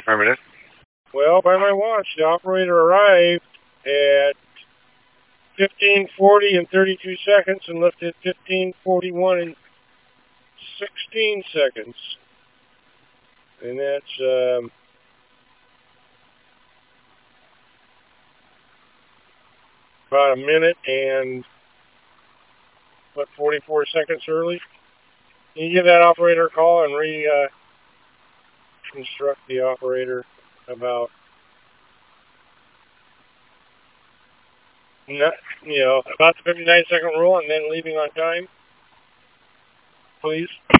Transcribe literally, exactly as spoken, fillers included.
Affirmative. Well, by my watch, the operator arrived at fifteen forty and thirty-two seconds and left at fifteen forty-one and sixteen seconds. And that's um, about a minute and, what, forty-four seconds early. Can you give that operator a call and re uh, instruct the operator about, not, you know, about the fifty-nine second rule and then leaving on time, please?